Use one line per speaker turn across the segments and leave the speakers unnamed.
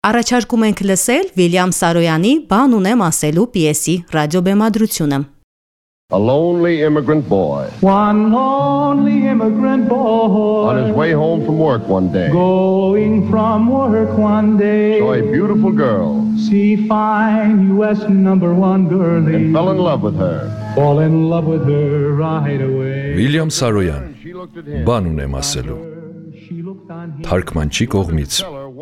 Առաջարկում ենք լսել Վիլյամ Սարոյանի «Բան ունեմ ասելու» պիեսի ռադիոբեմադրությունը։
A lonely immigrant boy.
One lonely immigrant boy.
On his way home from work one day.
Going from work one day.
Saw a beautiful girl.
See fine U.S. #1 girlie.
And fell in love with her.
Fall in love with her right away.
Վիլյամ Սարոյան, «Բան ունեմ ասելու», թարգմանչի կողմից։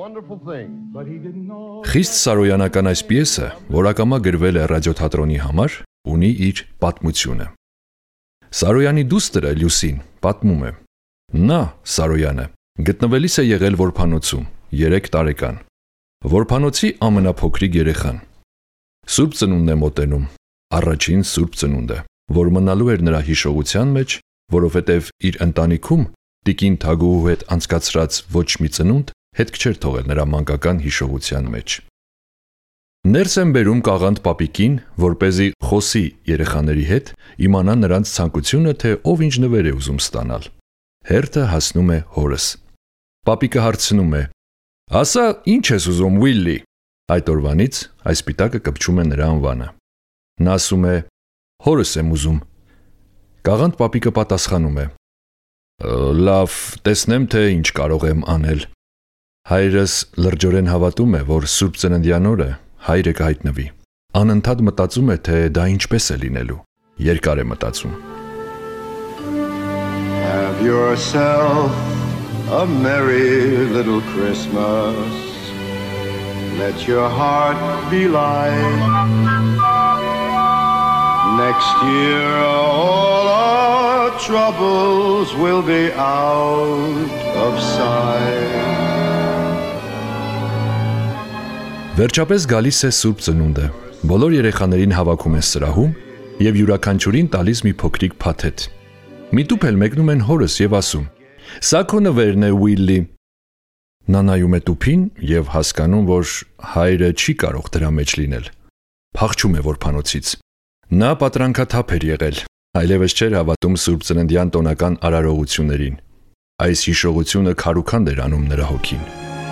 Խիստ սարոյանական այս պիեսը, որ ակամա գրվել է ռադիոթատրոնի համար, ունի իր պատմությունը։ Սարոյանի դուստրը Լյուսին պատմում է. Նա, Սարոյանը, գտնվելիս է եղել որբանոցում, 3 տարեկան, որբանոցի ամենափոքրիկ երեխան։ Սուրբ ծնունդն է մոտենում, առաջին Սուրբ ծնունդը, որ մնալու էր նրա հիշողության մեջ, որովհետև իր ընտանիքում տիկին Թագուհու հետ անցկացրած ոչ մի ծնունդ հետք չէր թողել նրա մանկական հիշողության մեջ։ Ներս են բերում կաղանդ պապիկին, որպեսզի խոսի երեխաների հետ, իմանա նրանց ցանկությունը, թե ով ինչ նվեր է ուզում ստանալ։ Հերթը հասնում է հորս։ Պապիկը հարցնում է. «Ասա, ինչ ես ուզում, Ուիլլի»։ Այդ օրվանից այս սպիտակը կպչում է նրա անվանը։ Նա ասում է. «Հորս եմ ուզում»։ Կաղանդ պապիկը պատասխանում է. «Լավ, տեսնեմ, թե ինչ կարող եմ անել»։ Հայրս լրջորեն հավատում է, որ Սուրբ Ծննդյան օրը հայրը կհայտնվի։ Անընդհատ մտածում է, թե դա ինչպես է լինելու։ Երկար է մտածում։
Have yourself a merry little Christmas. Let your heart be light. Next year all our troubles will be out of sight.
Վերջապես գալիս է Սուրբ Ծնունդը։ Բոլոր երեխաներին հավաքում են սրահում եւ յուրաքանչյուրին տալիս մի փոքրիկ փաթեթ։ Միտուփ էլ մեկնում են հորս եւ ասում. «Սա քո նվերն է, Ուիլլի»։ Նա նայում է տուփին եւ հասկանում, որ հայրը չի կարող դրա մեջ լինել։ Փախչում է որբանոցից։ Նա պատրանքաթափ էր եղել, այլևս չէր հավատում Սուրբ Ծննդյան տոնական արարողություններին։ Այս հիշողությունը քարուքանդ էր անում նրա հոգին։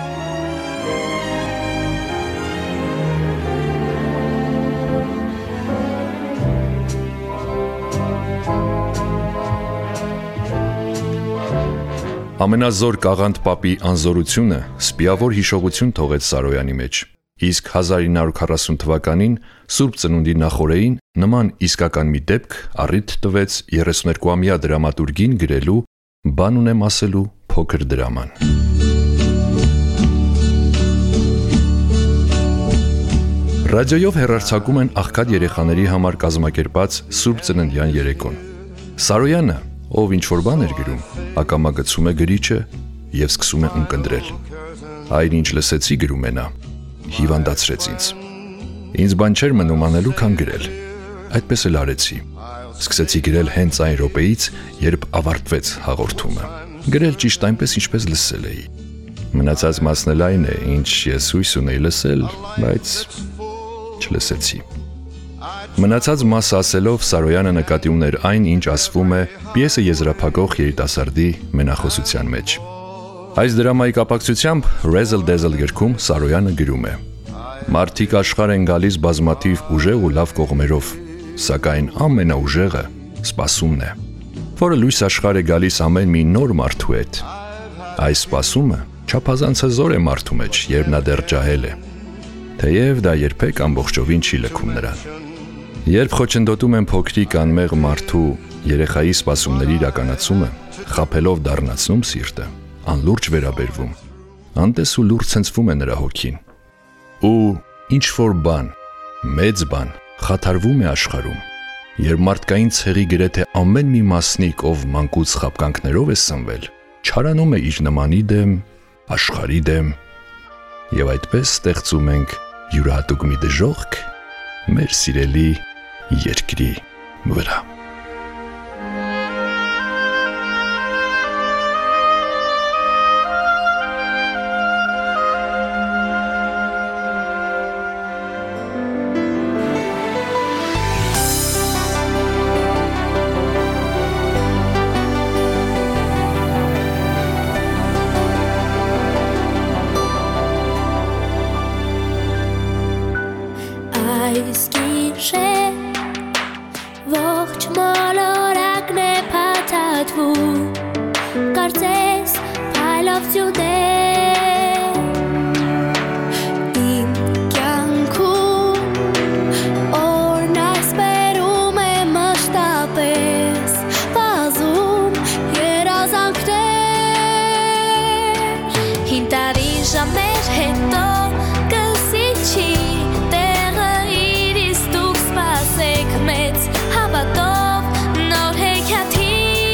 Ամենազոր կաղանդ պապի անզորությունը սպիավոր հիշողություն թողեց Սարոյանի մեջ, իսկ 1940 թվականին Սուրբ Ծնունդի նախօրեին նման իսկական մի դեպք առիթ տվեց 32-ամյա դրամատուրգին գրելու «Բան ունեմ ասելու» փոքր դրաման։ Ռադիոյով հեռարձակում են աղքատ երեխաների համար կազմակերպած Սուրբ Ծննդյան երեկոն։ Սարոյանը, ով ինչ-որ բան էր գրում, ակամա գցում է գրիչը և սկսում է ունկնդրել։ Այն ինչ լսեցի գրում է նա, հիվանդացրեց ինձ։ Ինձ բան չէր մնում անելու, քան գրել։ Այդպես էլ արեցի։ Սկսեցի գրել հենց այն րոպեից, երբ ավարտվեց հաղորդումը։ Գրել ճիշտ այնպես, ինչպես լսել էի։ Մնացած մասն էլ այն է, ինչ ես հույս ունեի լսել, բայց չլսեցի։ Մնացած մասը ասելով Սարոյանը նկատի ուներ այն, ինչ ասվում է պիեսը եզրափակող երիտասարդի մենախոսության մեջ։ Այս դրամայի կապակցությամբ Razzle Dazzle գրքում Սարոյանը գրում է. «Մարդիկ աշխարհ են գալիս բազմաթիվ ուժեղ ու լավ կողմերով, սակայն ամենաուժեղը սպասումն է, որը լույս աշխարհ է գալիս ամեն մի նոր մարդու հետ։ Այս սպասումը չափազանց հզոր է մարդու մեջ, երբ նա դեռ ջահել է, թեև դա երբեք ամբողջովին չի լքում նրան։ Երբ խոչընդոտում են փոքրիկ անմեղ մարդու երեխայի սպասումների իրականացումը, խաբելով դառնացնում սիրտը, անլուրջ վերաբերվում, անտես ու լուրջ ցնցվում է նրա հոգին։ Ու ինչ-որ բան, մեծ բան, խաթարվում է աշխարհում, երբ մարդկային ցեղի գրեթե ամեն մի մասնիկ, ով մանկուց խաբկանքներով է սնվել, չարանում է իր նմանի դեմ, աշխարհի դեմ, եւ այդպես ստեղծում ենք յուրահատուկ մի դժոխք մեր սիրելի երկրի վրա։
Լույսկիշե ողջ մոլորակն է փաթաթվում Կարծես փայլով ձյուներ Իմ կյանքում օրն այս բերում է մշտապես Վազում երազանքներ Հին տարի ժամեր հետո կսիչի տեղը իրիս դուք սպասեք մեծ հավատով նոր հեքիաթի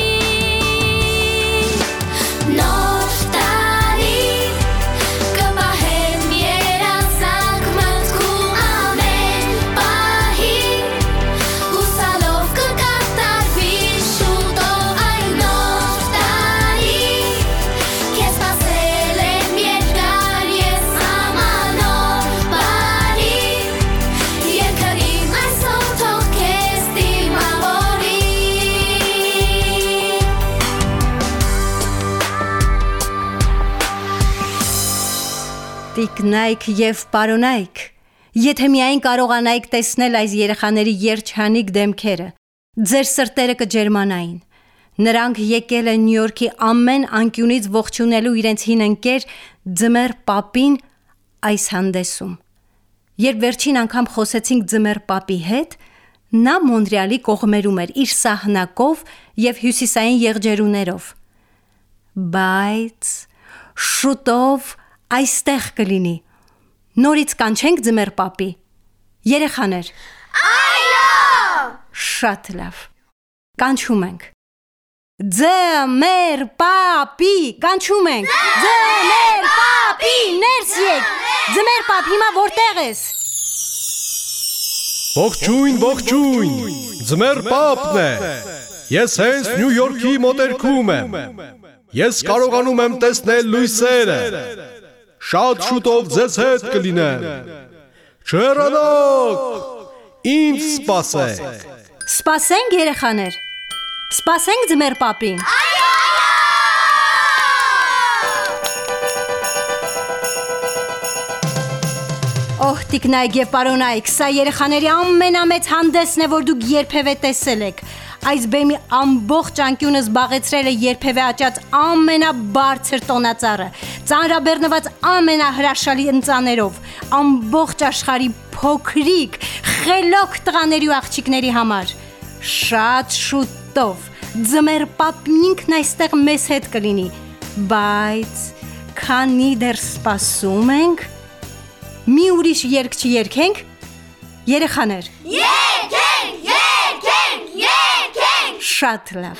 Նոր տարի կպահեմ երազանք մտքում ամեն պահի Հուսալով կկատարվի շուտով այ նոր տարի Քեզ սպասել եմ երկար ես ամանոր բարի Երկը իմ այսօր թող քեզ դիմավորի
Տիկնայք եւ պարոնայք, եթե միայն կարողանայիք տեսնել այս երեխաների երջանիկ դեմքերը, ձեր սրտերը կջերմանային։ Նրանք եկել են Նյու Յորքի ամեն անկյունից ողջունելու իրենց հին ընկեր Ձմեռ Պապին այս հանդեսում։ Երբ վերջին անգամ խոսեցինք Ձմեռ Պապի հետ, նա Մոնտրեալի կողմերում էր իր սահնակով եւ հյուսիսային եղջերուներով։ Բայց շուտով այստեղ կլինի։ Նորից կանչենք Ձմեռ Պապի։ Երեխաներ։ Այո! Շատ լավ։ Կանչում ենք։ Ձմեռ Պապի, կանչում ենք։ Ձմեռ Պապի, ներս եկ։ Ձմեռ Պապ, հիմա որտեղ ես։
Ողջույն, ողջույն, Ձմեռ Պապն է, ես հենց Նյու Յորքի մոտերքում եմ, ես կարողանում եմ տեսնել լույսերը, շատ շուտով ձեզ հետ կլինեմ, չհեռանաք, ինձ սպասեք։
Սպասենք երեխաներ։ Սպասենք Ձմեռ Պապին։ Օհ, տիկնայք եւ պարոնայք, սա երեխաների ամենամեծ հանդեսն է, որ դուք երբևէ տեսել եք։ Այս բեմի ամբողջ անկյունը զբաղեցրել է երբևէ աճած ամենաբարձր տոնածառը, ծանրաբեռնված ամենահրաշալի ընծաներով, ամբողջ աշխարհի փոքրիկ, խելոք տղաների ու աղջիկների համար։ Շատ շուտով Ձմեռ Պապն ինքն այստեղ մեզ հետ կլինի, բայց քանի դեռ սպասում ենք, մի ուրիշ երգ չերգենք, երեխաներ։ Երգենք։ Շատ լավ։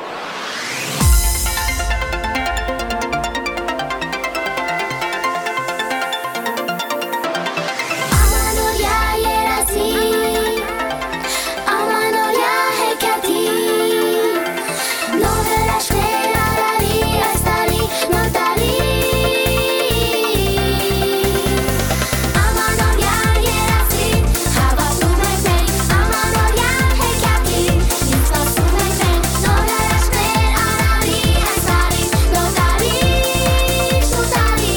Ամանորյա երազի Ամանորյա հեքիաթի Նոր հրաշքներ արարի այս տարի նոր տարի Ամանորյա երազի հավատում ենք մենք Ամանորյա հեքիաթի Ինձ սպասում ենք մենք նոր հրաշքներ արարի այս տարի նոր տարի շուտ տարի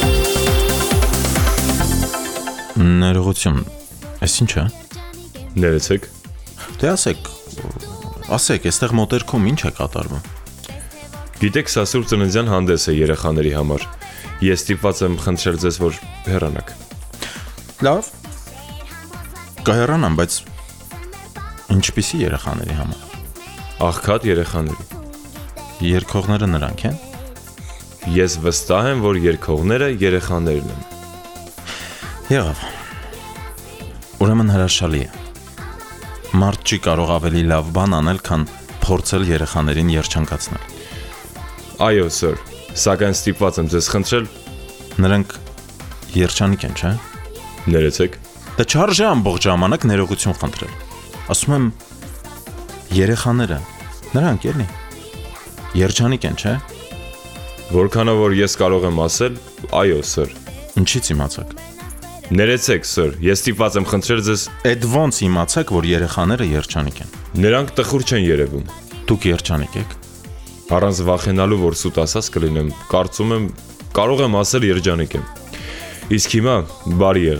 Ներողություն, այս ինչ է։
Ներեցեք։
Դե ասեք, այստեղ մոտերքում ինչ է կատարվում։
Գիտեք, սա Սուրբ Ծննդյան հանդես է երեխաների համար։ Ես ստիպված եմ խնդրել ձեզ, որ հեռանաք։
Լավ։ Կհեռանամ, բայց ինչպիսի երեխաների համար։
Աղքատ երեխաների։
Երգողները նրանք են։
Ես վստահ եմ, որ երգողները երեխաներն են։
Եղավ։ Ուրեմն հրաշալի է։ Մարդ չի կարող ավելի լավ բան անել, քան փորձել երեխաներին երջանկացնել։
Այո, սր, սակայն ստիպված եմ ձեզ խնդրել։
Նրանք երջանիկ են, չէ՞։
Ներեցեք։
Դա չարժե ամբողջ ժամանակ ներողություն խնդրել։ Ասում եմ, երեխաները, նրանք էլի։ Երջանիկ են, չէ՞։
Որքանով որ ես կարող եմ ասել, այո, սր։
Ինչից իմացաք։
Ներեցեք, սր, ես ստիպված եմ խնդրել ձեզ։
Այդ ոնց իմացաք, որ երեխաները երջանիկ են։
Նրանք տխուր չեն երևում։
Դուք երջանիկ եք։
Առանց վախենալու, որ սուտ ասած կլինեմ, կարծում եմ, կարող եմ ասել երջանիկ եմ։ Իսկ հիմա բարի եղեք։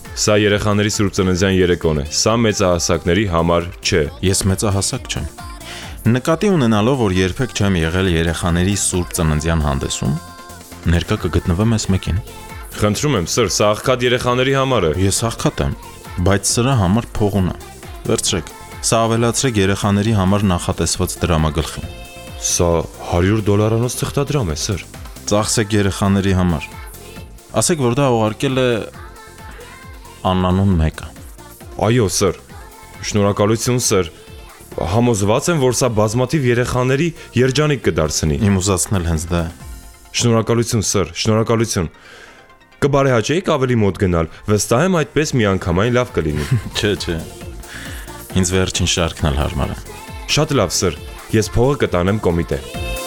Սա երեխաների Սուրբ Ծննդյան երեկոն է։ Սա մեծահասակների համար չէ։
Ես մեծահասակ չեմ։ Նկատի ունենալով, որ երբեք չեմ եղել երեխաների Սուրբ Ծննդյան հանդեսում, ներկա կգտնվեմ այս մեկին։
Խնդրում եմ, սր, սա աղքատ երեխաների համար է։
Ես աղքատ եմ, բայց սրա համար փող ունեմ։ Վերցրեք, սա ավելացրեք երեխաների համար նախատեսված դրամագլխին։
Սա $100 թղթադրամ է, սր։
Ծախսեք երեխաների համար։ Ասեք, որ դա ուղարկել է Աննանուն մեկը։
Այո, սր։ Շնորհակալություն, սր։ Համոզված եմ, որ սա բազմաթիվ երեխաների երջանիկ կդարձնի։
Իմ ուզածն էլ հենց դա է։
Շնորհակալություն, սր, շնորհակալություն։ Կբարեհաճեիք ավելի մոտ գնալ, վստահ եմ այդպես միանգամայն լավ կլինի։
Չէ։ Ինձ վերջին շարքն էլ հարմար է։
Շատ լավ, սր։ Ես փողը կտանեմ կոմիտե։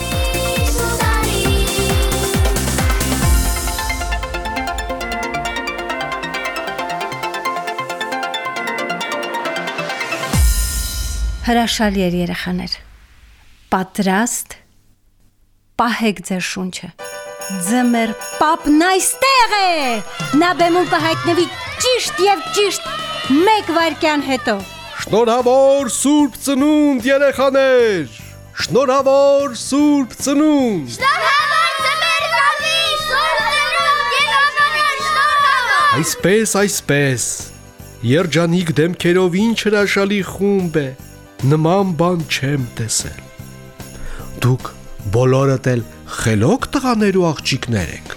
Հրաշալի էր երեխաներ։ Պատրաստ պահեք ձեր շունչը։ Ձմեր պապն այստեղ է։ Նա բեմում կհայտնվի ճիշտ եւ ճիշտ 1 վայրկյան հետո։
Շնորհավոր Սուրբ Ծնունդ երեխաներ։ Շնորհավոր Սուրբ Ծնունդ։
Շնորհավոր ձմեր պապի, Սուրբ Ծնունդ երեխաներ, շնորհավոր։
Այսպես։ Երջանիկ դեմքերով ինչ հրաշալի խումբ է։ Նման բան չեմ տեսել։ Դուք բոլորդ էլ խելոք տղաներ ու աղջիկներ եք։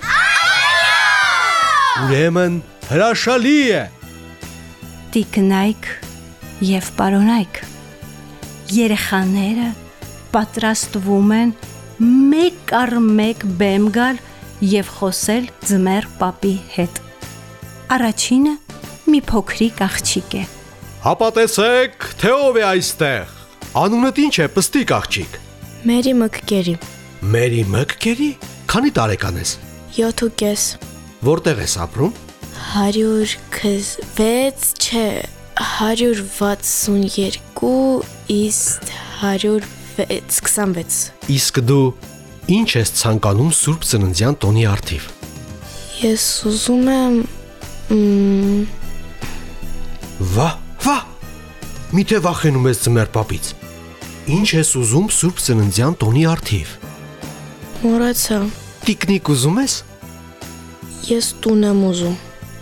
Ուրեմն հրաշալի է։
Տիկնայք եւ պարոնայք։ Երեխաները պատրաստվում են մեկ առ մեկ բեմ գալ եւ խոսել ձմեր պապի հետ։ Առաջինը մի փոքրիկ աղջիկ է։
Հապա տեսեք, թե ով է այստեղ։ Անունդ ինչ է, պստիկ աղջիկ։
Մերի Մկկերի։
Մերի Մկկերի։ Քանի տարեկան ես։
7.5։
Որտեղ ես ապրում։
126 չէ, 162 իսկ 126։
Իսկ դու ինչ ես ցանկանում Սուրբ Ծննդյան տոնի առթիվ։
Ես ուզում եմ
Վա։ Միթե վախենում ես ձմեր պապից։ Ինչ ես ուզում Սուրբ Ծննդյան տոնի առթիվ։
Մոռացա։
Տիկնիկ ուզում ես։
Ես տուն եմ ուզում։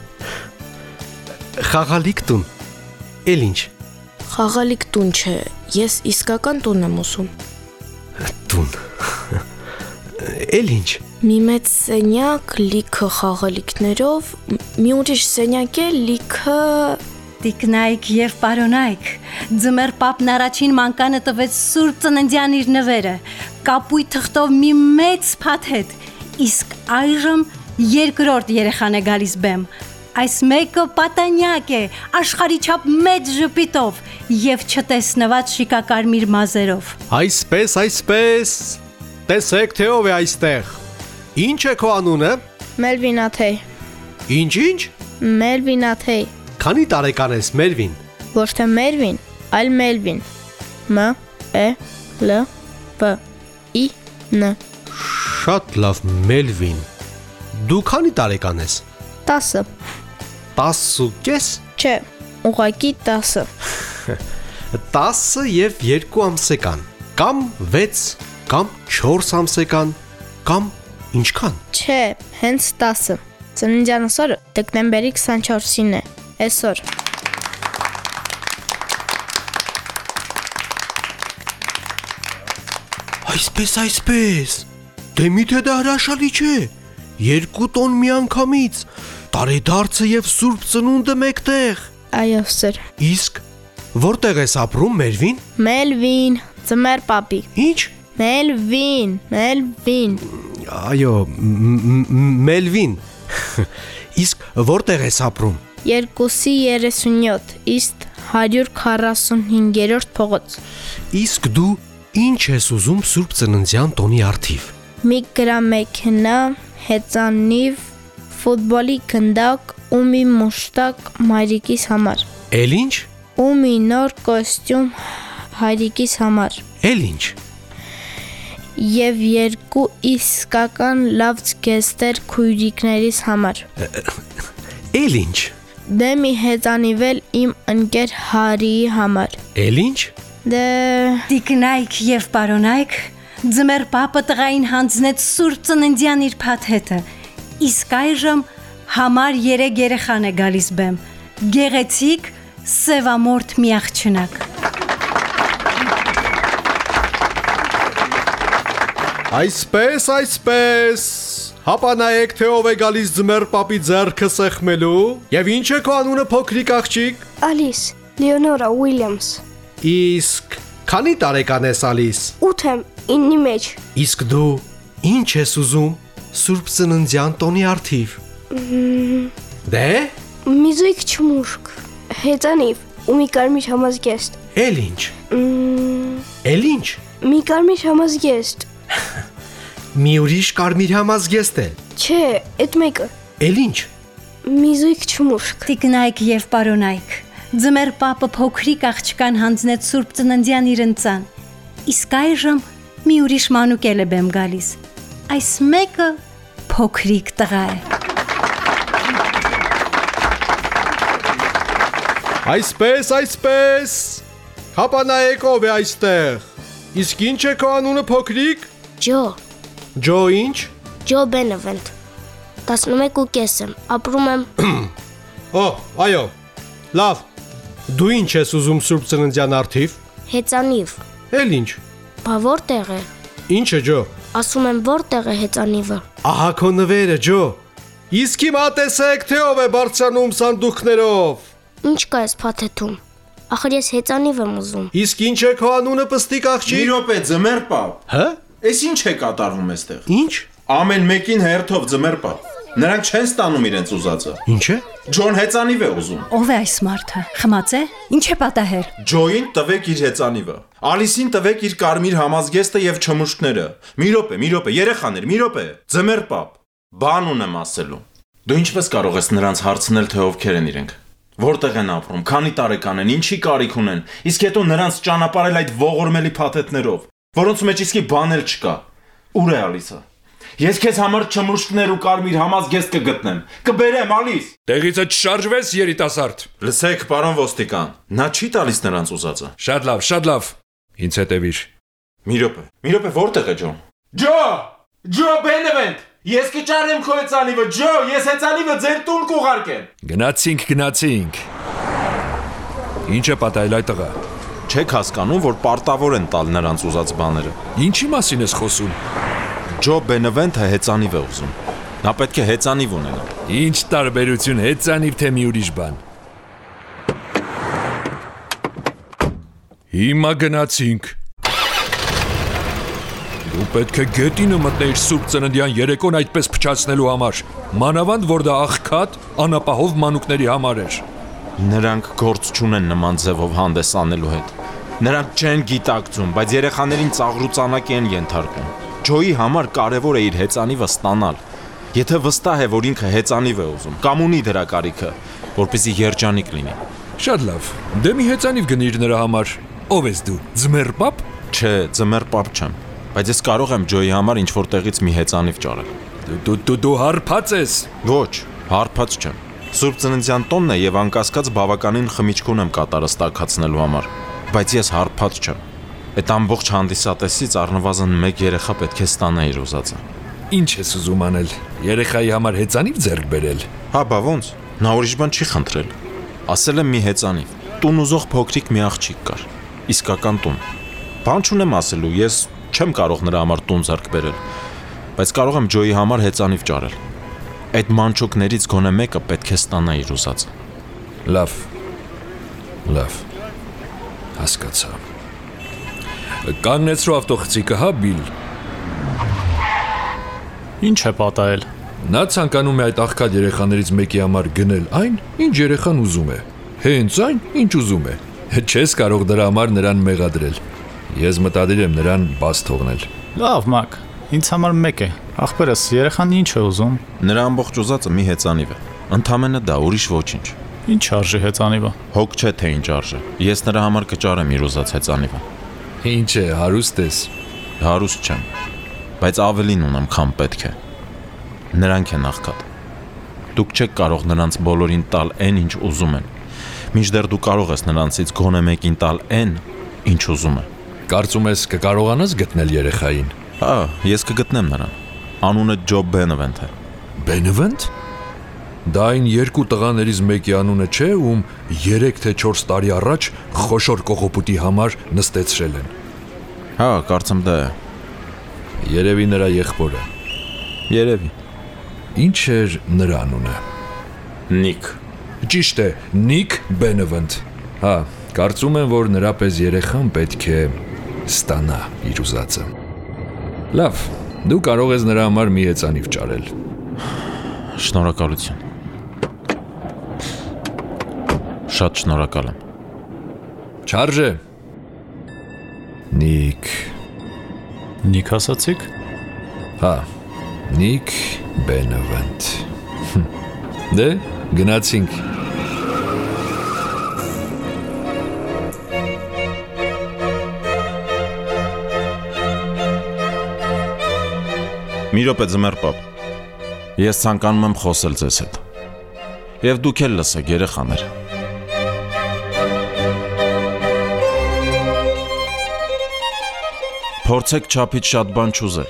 Խաղալիք տուն։ Էլ ինչ։
Խաղալիք տուն չէ, ես իսկական տուն եմ ուզում։
Տուն։ Էլ ինչ։
Մի մեծ սենյակ լիքը խաղալիքներով, մի ուրիշ սենյակ է լիքը
Տիկնայք եւ պարոնայք, ձմեր պապն առաջին մանկանը տվեց Սուրբ Ծննդյան իր նվերը, կապույտ թղթով մի մեծ փաթեթ, իսկ այժմ երկրորդ երեխան է գալիս բեմ։ Այս մեկը պատանյակ է, աշխարհի չափ մեծ ժպիտով եւ չտեսնված շիկակարմիր մազերով։
Այսպես։ Տեսեք, թե ով է այստեղ։ Ինչ է քո անունը։
Մելվին Աթեյ։
Ինչ։
Մելվին Աթեյ։
Քանի տարեկան ես, Մերվին։
Ոչ թե Մերվին, այլ Մելվին։ M-E-L-V-I-N։
Շատ լավ, Մելվին։ Դու քանի տարեկան ես։
10։
10.5։
Չէ, ուղղակի 10։
10 եւ 2 ամսեկան, կամ 6, կամ 4 ամսեկան, կամ ինչքան։
Չէ, հենց 10։ Ծննդյանս օրը դեկտեմբերի 24-ին է։ Այսօր։
Այսպես։ Դե միթե դա հրաշալի չէ։ 2 տոն միանգամից, տարեդարձը եւ Սուրբ Ծնունդը մեկտեղ։
Այո, սր։
Իսկ որտեղ ես ապրում, Մերվին։
Մելվին, ձմեր պապի։
Ինչ։
Մելվին։
Այո, Մելվին։ Իսկ որտեղ ես ապրում։
237, իսկ 145-րդ փողոց։
Իսկ դու ինչ ես ուզում Սուրբ Ծննդյան տոնի առթիվ։
Մի գրամեքենա, հեծանիվ, ֆուտբոլի գնդակ ու մի մուշտակ մայրիկիս համար։
Էլ ինչ։
Ու մի նոր կոստյում հայրիկիս համար։
Էլ ինչ։
Եվ 2 իսկական լավ զգեստեր քույրիկներիս համար։
Էլ ինչ։
Դե մի հեծանիվել իմ ընկեր Հարիի համար։
Էլ ինչ։
Դե
Տիկնայք եւ պարոնայք, ձմեր պապը տղային հանձնեց Սուրբ Ծննդյան իր փաթեթը։ Իսկ այժմ համար 3 երեխան է գալիս բեմ։ Գեղեցիկ, սևամորթ մի աղջնակ։
Այսպես, հապա նայեք թե ով է գալիս ձմեր պապի ձեռքը սեղմելու, եւ ինչ է քո անունը փոքրիկ աղջիկ։
Ալիս, Լեոնորա Ուիլյամս։
Իսկ քանի տարեկան ես Ալիս։
8 եմ, 9-ի մեջ։
Իսկ դու ինչ ես ուզում Սուրբ Ծննդյան տոնի արդիվ։ Դե,
Մի զույգ չմուրք, հեծանիվ ու մի կարմիր համազգեստ։
էլ ինչ։ Էլ ինչ։
Մի կարմիր համազգեստ։
Մի ուրիշ կարմիր համազգեստ է։
Չէ, այդ մեկը։
Էլ ինչ։
Մի զույգ չմուրք։
Տիկնայք եւ պարոնայք, ձմեր պապը փոքրիկ աղջկան հանձնեց Սուրբ Ծննդյան իր ընծան։ Իսկ այժմ մի ուրիշ մանուկ էլ է բեմ գալիս։ Այս մեկը փոքրիկ տղա է։
Այսպես, հապա նայեք ով է այստեղ։ Իսկ ինչ է քո անունը փոքրիկ։
Ջո,
Ջո ինչ։
Ջո Բենևենտ։ 11.5 եմ, ապրում եմ։
Այո։ Լավ։ Դու ինչ ես ուզում Սուրբ Ծննդյան արդիվ։
Հեծանիվ։
Էլ ինչ։
Բա որտեղ է։
Ինչ է Ջո։
Ասում եմ որտեղ է հեծանիվը։
Ահա քո նվերը Ջո։ Իսկ հիմա տեսեք թե ով է բարձրանում սանդուղքներով։
Ինչ կա այս փաթեթում։ Ախր ես հեծանիվ եմ ուզում։
Իսկ ինչ է քո անունը պստիկ աղջիկ։
Մի րոպե, ձմեր պապ։
Հա։
Էս ինչ է կատարվում այստեղ։
Ինչ։
Ամեն մեկին հերթով ձմեր պապ։ Նրանք չեն ստանում իրենց ուզածը։
Ինչ է։
Ջոն հեծանիվ է ուզում։
Ով է այս մարդը։ Խմած է։ Ինչ է պատահել։
Ջոին տվեք իր հեծանիվը։ Ալիսին տվեք իր կարմիր համազգեստը եւ չմուշկները։ Մի րոպե, երեխաներ, մի րոպե։ Ձմեր պապ։ Բան ունեմ ասելու։ Դու ինչպես կարող ես նրանց հարցնել թե ովքեր են իրենք։ Որտեղ են ապրում, քանի տարեկան են, ինչի կարիք ունեն, իսկ հետո նրանց ճանապարհել այդ ողորմելի փաթեթներով, որոնց մեջ իսկի բան էլ չկա։ Ուր է Ալիսը։ Ես քեզ համար չմուշկներ ու կարմիր համազգեստ կգտնեմ։ Կբերեմ, Ալիս։
Տեղից չշարժվես, երիտասարդ։
Լսեք, պարոն ոստիկան, նա չի տալիս նրանց ուզածը։
Շատ լավ։ Ինձ հետևիր։
Մի րոպե, որտեղ է Ջոն։ Ջո Բենևենտ։ Ես կճարեմ քո հեծանիվը, Ջո, ես հեծանիվը ձեր տուն կուղարկեմ։
Գնացինք։ Ինչ է պատահել այդ տղա։
Չեք հասկանում, որ պարտավոր են տալ նրանց ուզած բաները։
Ինչի մասին ես խոսում։
Ջո Բենևենտը հեծանիվ է ուզում։ Նա պետք է հեծանիվ ունենա։
Ինչ տարբերություն հեծանիվ թե մի ուրիշ բան։ Հիմա գնացինք։ Դու պետք է գետինը մտնեիր Սուրբ Ծննդյան երեկոն այդպես փչացնելու համար, մանավանդ որ դա աղքատ, անապահով մանուկների համար էր։
Նրանք գործ չունեն նման ձևով հանդես անելու հետ։ Նրանք չեն գիտակցում, բայց երեխաներին ծաղրուծանակի են ենթարկում։ Ջոյի համար կարևոր է իր հեծանիվը ստանալ։ Եթե վստահ է, որ ինքը հեծանիվ է ուզում, կամ ունի դրա կարիքը, որպեսզի երջանիկ լինի։
Շատ լավ։ Դե մի հեծանիվ գնիր նրա համար։ Ով ես դու։ Ձմեր պապ։
Չէ, ձմեր պապ չեմ, բայց ես կարող եմ Ջոյի համար ինչ որտեղից մի հեծանիվ ճարել։
Դու հարբած ես։
Ոչ, հարբած չեմ։ Սուրբ Ծննդյան տոնն է եւ անկասկած բավականին խմիչք ունեմ կատարս տակացնելու համար, բայց ես հարբած չեմ։ Այդ ամբողջ հանդիսատեսից առնվազն մեկ երեխա պետք է ստանա իր ուզածը։
Ինչ ես ուզում անել։ Երեխայի համար հեծանիվ ձեռք բերել։
Հա, բա ոնց։ Նա ուրիշ բան չի խնդրել։ Ասել եմ մի հեծանիվ։ Տուն ուզող փոքրիկ մի աղջիկ կար։ Իսկական տուն։ Բան չունեմ ասելու, ես չեմ կարող նրա համար տուն ձեռք բերել, բայց կարող եմ Ջոյի համար հեծանիվ ճարել։ Այդ մանչոկներից գոնե մեկը պետք է ստանա իր ուզածը։
Լավ։ Հասկացա։ Կանգնեցրու ավտոխցիկը, հա, Բիլ։
Ինչ է պատահել։
Նա ցանկանում է այդ աղքատ երեխաներից մեկի համար գնել այն, ինչ երեխան ուզում է։ Հենց այն, ինչ ուզում է։ Չես կարող դրա համար նրան մեղադրել։ Ես մտադիր եմ նրան բաց թողնել։
Լավ, Մակ, ինձ համար մեկ է։ Ախպերս, երեխան ինչ է ուզում։
Նրա ամբողջ ուզածը մի հեծանիվ է։ Ընդամենը դա, ուրիշ ոչինչ։
Ինչ արժի հեծանիվը։
Հոգ չէ թե ինչ արժե։ Ես նրա համար կճարեմ իր ուզած հեծանիվը։
Ինչ է, հարուստ ես։
Հարուստ չեմ, բայց ավելին ունեմ, քան պետք է։ Նրանք են աղքատ։ Դուք չեք կարող նրանց բոլորին տալ այն, ինչ ուզում են։ Մինչդեռ դու կարող ես նրանցից գոնե մեկին տալ այն, ինչ ուզում է։
Կարծում ես կկարողանաս գտնել երեխային։
Հա, ես կգտնեմ նրան։ Անունը Ջո Բենևենթ է։
Բենևենթ։ Դա այն երկու տղաներից մեկի անունը չէ, ում 3 թե 4 տարի առաջ խոշոր կողոպուտի համար նստեցրել են։
Հա, կարծեմ դա է։
Երևի նրա եղբորը։
Երևի։
Ինչ էր նրա անունը։
Նիկ։
Ճիշտ է, Նիկ Բենևենթ։ Հա, կարծում եմ, որ նրա պես երեխան պետք է ստանա իր ուզածը։ Լավ, դու կարող ես նրա համար մի հեծանիվ ճարել։
Շնորհակալություն։ Շատ շնորհակալ եմ։
Չարժե։ Նիկ։
Նիկ ասացիք։
Հա, Նիկ Բենևենթ։ Դե, գնացինք։
Մի րոպե ձմեռ պապ։ Ես ցանկանում եմ խոսել ձեզ հետ։ Եվ դուք էլ լսեք, երեխաներ։ Փորձեք չափից շատ բան չուզել։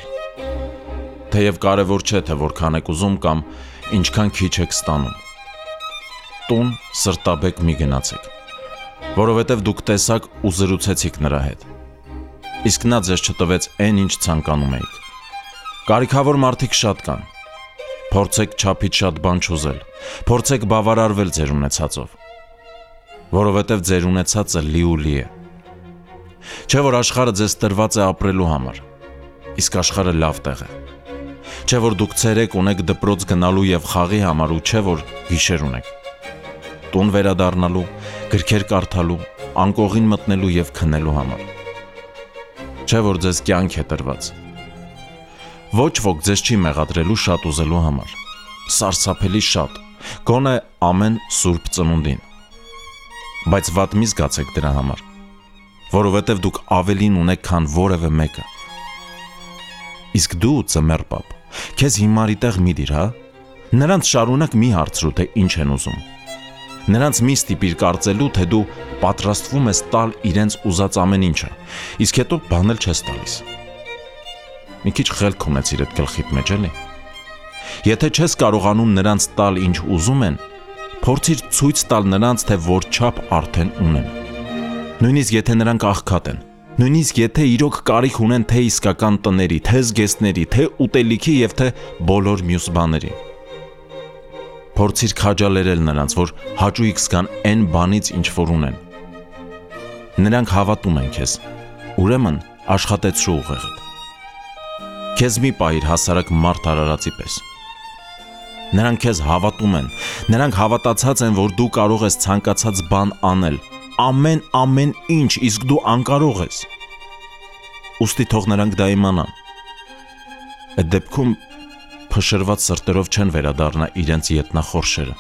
Թեև կարևոր չէ, թե որքան եք ուզում կամ ինչքան քիչ եք ստանում։ Տուն սրտաբեկ մի գնացեք, որովհետև դուք տեսաք ու զրուցեցիք նրա հետ։ Իսկ նա ձեզ չտվեց այն, ինչ ցանկանում էիք։ Կարիքավոր մարդիկ շատ կան։ Փորձեք չափից շատ բան չուզել։ Փորձեք բավարարվել ձեր ունեցածով, որովհետև ձեր ունեցածը լի է։ Չէ որ աշխարհը ձեզ տրված է ապրելու համար, իսկ աշխարհը լավ տեղ է։ Չէ որ դուք ցերեկ ունեք դպրոց գնալու եւ խաղի համար ու չէ որ գիշեր ունեք։ Տուն վերադառնալու, գրքեր կարդալու, անկողին մտնելու եւ քնելու համար։ Չէ որ ձեզ կյանք է տրված։ Ոչ ոք ձեզ չի մեղադրելու շատ ուզելու համար։ Սարսափելի շատ, գոնե ամեն սուրբ ծնունդին։ Բայց վատ մի զգացեք դրա համար, որովհետև դուք ավելին ունեք, քան որևէ մեկը։ Իսկ դու, ձմեռ պապ, քեզ հիմարի տեղ մի դիր, հա։ Նրանց շարունակ մի հարցրու, թե ինչ են ուզում։ Նրանց մի ստիպիր կարծելու, թե դու պատրաստվում ես տալ իրենց ուզած ամեն ինչը, իսկ հետո բանել չես տալիս։ Մի քիչ խելք ունեցիր այդ գլխիդ մեջ, էլի։ Եթե չես կարողանում նրանց տալ ինչ ուզում են, փորձիր ցույց տալ նրանց, թե որ չափ արդեն ունեն։ Նույնիսկ եթե նրանք աղքատ են, նույնիսկ եթե իրոք կարիք ունեն թե իսկական տների, թե զգեստների, թե ուտելիքի եւ թե բոլոր մյուս բաների։ Փորձիր քաջալերել նրանց, որ հաճույք զգան այն բանից, ինչ որ ունեն։ Նրանք հավատում են քեզ, ուրեմն աշխատեցրու ուղեղդ։ Քեզ մի պահիր հասարակ մարդ արարածի պես։ Նրանք քեզ հավատում են, նրանք հավատացած են, որ դու կարող ես ցանկացած բան անել, ամեն ինչ, իսկ դու անկարող ես։ Ուստի թող նրանք դա իմանան։ Այդ դեպքում փշրված սրտերով չեն վերադառնա իրենց ետնախորշերը։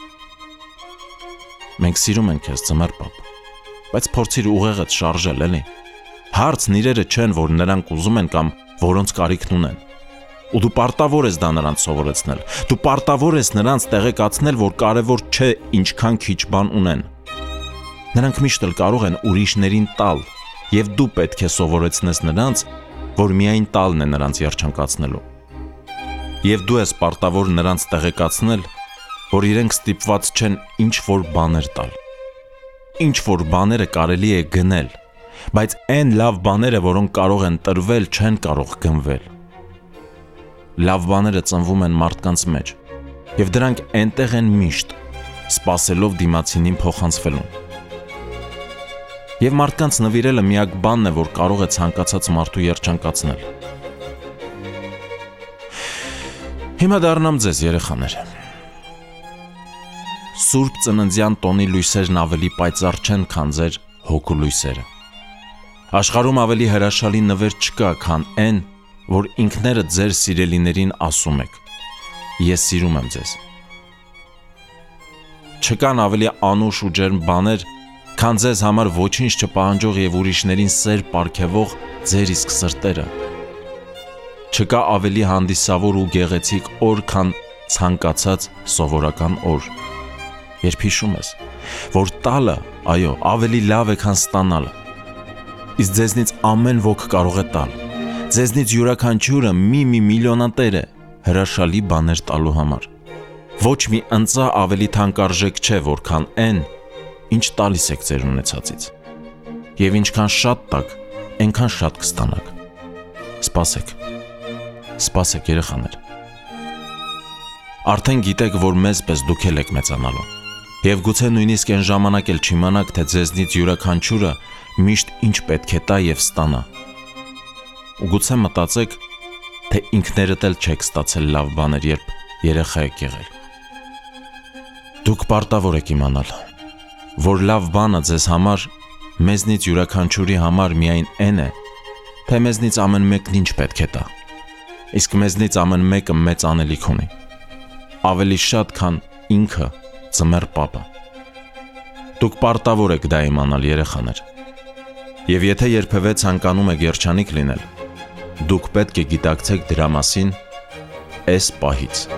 Մենք սիրում ենք քեզ, ձմեռ պապ, բայց փորձիր ուղեղդ շարժել, էլի։ Հարցն իրերը չեն, որ նրանք ուզում են կամ որոնց կարիքն ունեն։ Ու դու պարտավոր ես դա նրանց սովորեցնել։ Դու պարտավոր ես նրանց տեղեկացնել, որ կարևոր չէ ինչքան քիչ բան ունեն։ Նրանք միշտ էլ կարող են ուրիշներին տալ, եւ դու պետք է սովորեցնես նրանց, որ միայն տալն է նրանց երջանկացնելու։ Եվ դու ես պարտավոր նրանց տեղեկացնել, որ իրենք ստիպված չեն ինչ որ բաներ տալ։ Ինչ որ բաները կարելի է գնել, բայց այն լավ բաները, որոնք կարող են տրվել, չեն կարող գնվել։ Լավ բաները ծնվում են մարդկանց մեջ, եւ դրանք այնտեղ են միշտ, սпасելով դիմացինին փոխանցվելուն։ Եվ մարդկանց նվիրելը միակ բանն է, որ կարող է ցանկացած մարդու երջանկացնել։ Հիմա դառնամ ձեզ, երեխաներ։ Սուրբ ծննդյան տոնի լույսերն ավելի պայծառ չեն, քան ձեր հոգու լույսերը։ Աշխարհում ավելի հրաշալի նվեր չկա, քան այն, որ ինքներդ ձեր սիրելիներին ասում եք. Ես սիրում եմ ձեզ։ Չկան ավելի անուշ ու ջերմ բաներ, քան ձեզ համար ոչինչ չպահանջող եւ ուրիշներին սեր պարգևող ձեր իսկ սրտերը։ Չկա ավելի հանդիսավոր ու գեղեցիկ օր, քան ցանկացած սովորական օր։ Երբ հիշում ես, որ տալը, այո, ավելի լավ է, քան ստանալը։ Իսկ ձեզնից ամեն ոք կարող է տալ։ Ձեզնից յուրաքանչյուրը մի միլիոնատեր է հրաշալի բաներ տալու համար։ Ոչ մի ընծա ավելի թանկարժեք չէ, որքան այն, ինչ տալիս եք ձեր ունեցածից։ Եվ ինչքան շատ տաք, այնքան շատ կստանաք։ Սպասեք։ Սպասեք, երեխաներ։ Արդեն գիտեք, որ մեզ պես դուք եք մեծանալու։ Եվ գուցե նույնիսկ այն ժամանակ էլ չիմանաք, թե ձեզնից յուրաքանչյուրը միշտ ինչ պետք է տա եւ ստանա։ Ու գուցե մտածեք, թե ինքներդ էլ չեք ստացել լավ բաներ, երբ երեխա եք եղել։ Դուք պարտավոր եք իմանալ, որ լավ բանը ձեզ համար, մեզնից յուրաքանչյուրի համար միայն այն է, թե մեզնից ամեն մեկն ինչ պետք է տա։ Իսկ մեզնից ամեն մեկը մեծ անելիք ունի։ Ավելի շատ, քան ինքը Ձմեռ պապը։ Դուք պարտավոր եք դա իմանալ, երեխաներ։ Եվ եթե երբևէ ցանկանում եք երջանիկ լինել, դուք պետք է գիտակցեք դրա մասին այս պահից։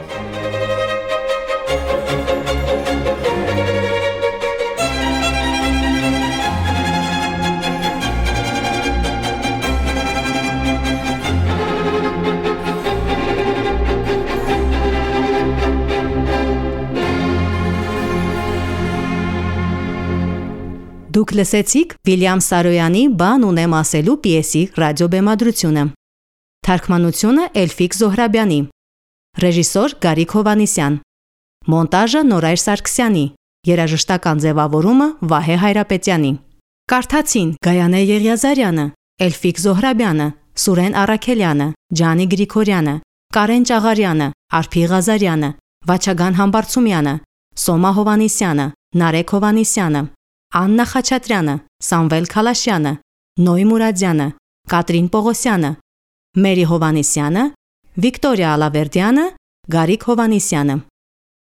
Դուք լսեցիք Վիլյամ Սարոյանի «Բան ունեմ ասելու» պիեսի ռադիոբեմադրությունը։ Թարգմանությունը Էլֆիկ Զոհրաբյանի։ Ռեժիսոր Գարիկ Հովհաննիսյան։ Մոնտաժը Նորայր Սարգսյանի։ Երաժշտական ձևավորումը Վահե Հայրապետյանի։ Կարդացին Գայանե Եղիազարյանը, Էլֆիկ Զոհրաբյանը, Սուրեն Առաքելյանը, Ջանի Գրիգորյանը, Կարեն Ճաղարյանը, Արփի Ղազարյանը, Վաչագան Համբարձումյանը, Սոմա Հովհաննիսյանը, Նարեկ Հովհաննիսյանը, Աննա Խաչատրյանը, Սամվել Քալաշյանը, Նոյ Մուրադյանը, Կատրին Պողոսյանը, Մերի Հովհաննիսյանը, Վիկտորիա Ալավերդյանը, Գարիկ Հովհաննիսյանը։